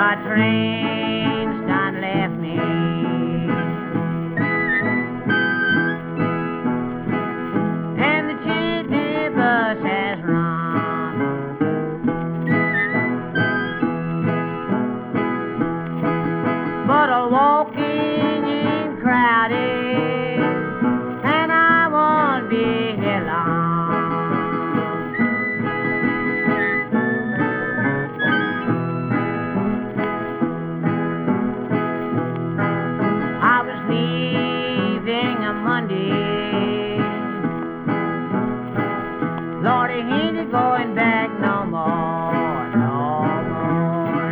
The train's done left me. And the chitty bus has run. But a walking in crowded, and I won't be here long. I was leaving on Monday. Lord, he ain't going back no more, no more.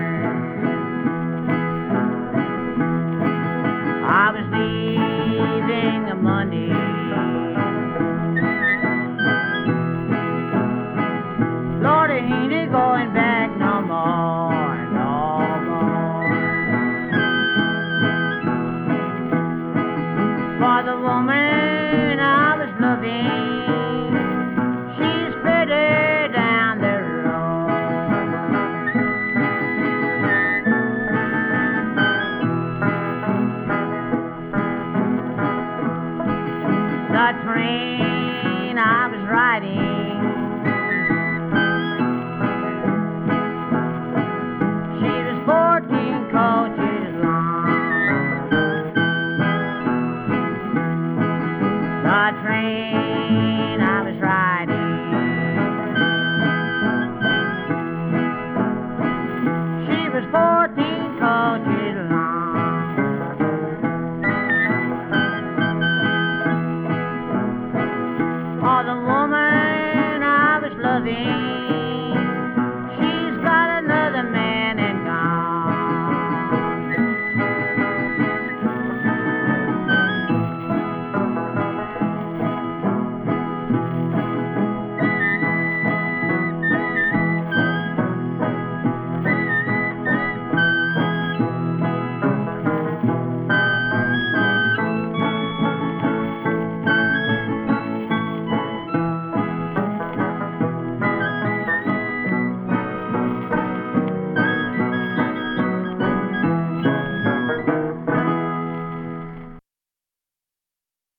I was leaving on Monday. Lord, he ain't going back no more, no more. For the woman I was loving, she's further down the road. The train I was riding, she was 14 coaches long. The train I was riding, she was 14